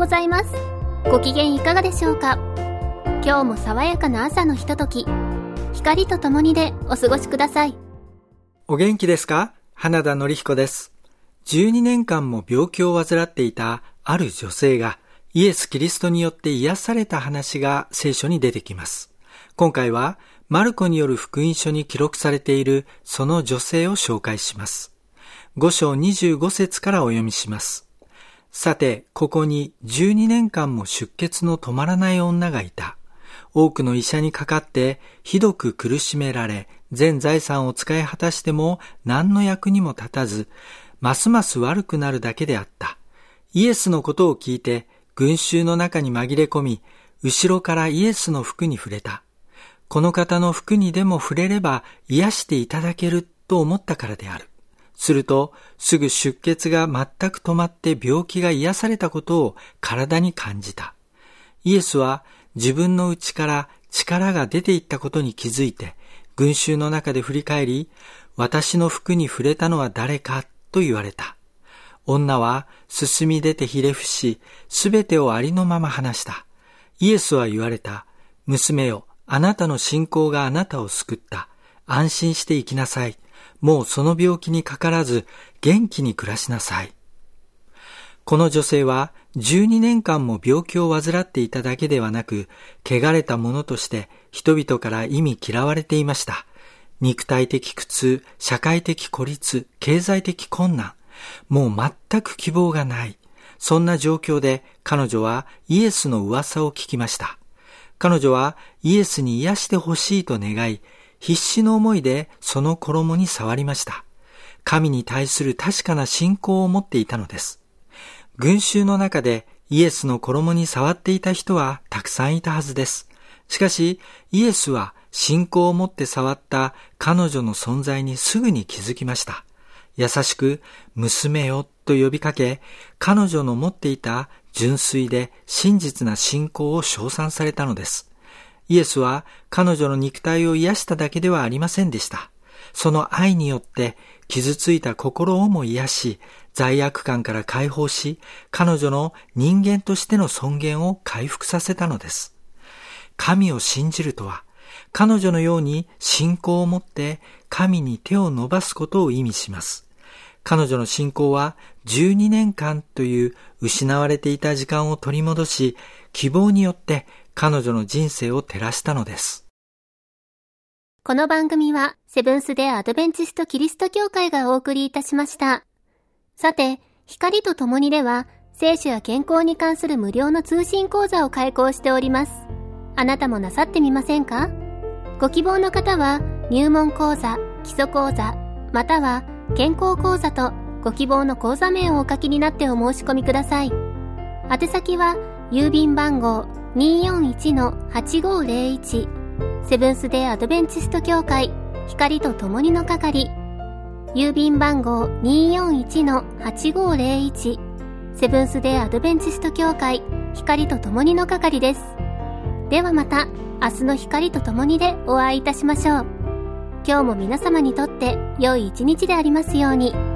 ございます。ご機嫌いかがでしょうか。今日も爽やかな朝のひととき、光とともにでお過ごしください。 お元気ですか？花田典彦です。12年間も病気を患っていたある女性がイエス・キリストによって癒された話が聖書に出てきます。今回はマルコによる福音書に記録されているその女性を紹介します。5章25節からお読みします。さて、ここに12年間も出血の止まらない女がいた。多くの医者にかかってひどく苦しめられ、全財産を使い果たしても何の役にも立たず、ますます悪くなるだけであった。イエスのことを聞いて群衆の中に紛れ込み、後ろからイエスの服に触れた。この方の服にでも触れれば癒していただけると思ったからである。するとすぐ出血が全く止まって病気が癒されたことを体に感じた。イエスは自分の内から力が出ていったことに気づいて、群衆の中で振り返り、私の服に触れたのは誰かと言われた。女は進み出てひれ伏し、すべてをありのまま話した。イエスは言われた。娘よ、あなたの信仰があなたを救った。安心して生きなさい。もうその病気にかからず元気に暮らしなさい。この女性は12年間も病気を患っていただけではなく、汚れたものとして人々から忌み嫌われていました。肉体的苦痛、社会的孤立、経済的困難、もう全く希望がない。そんな状況で彼女はイエスの噂を聞きました。彼女はイエスに癒してほしいと願い、必死の思いでその衣に触りました。神に対する確かな信仰を持っていたのです。群衆の中でイエスの衣に触っていた人はたくさんいたはずです。しかしイエスは信仰を持って触った彼女の存在にすぐに気づきました。優しく娘よと呼びかけ、彼女の持っていた純粋で真実な信仰を称賛されたのです。イエスは彼女の肉体を癒しただけではありませんでした。その愛によって傷ついた心をも癒し、罪悪感から解放し、彼女の人間としての尊厳を回復させたのです。神を信じるとは、彼女のように信仰を持って神に手を伸ばすことを意味します。彼女の信仰は12年間という失われていた時間を取り戻し、希望によって彼女の人生を照らしたのです。 この番組はセブンス・デ・アドベンチスト・キリスト教会がお送りいたしました。さて、光とともにでは聖書や健康に関する無料の通信講座を開講しております。あなたもなさってみませんか？ご希望の方は入門講座、基礎講座、または健康講座とご希望の講座名をお書きになってお申し込みください。宛先は郵便番号 241-8501 セブンス・デ・アドベンチスト教会光とともにの係、郵便番号 241-8501 セブンス・デ・アドベンチスト教会光とともにの係です。ではまた明日の光とともにでお会いいたしましょう。今日も皆様にとって良い一日でありますように。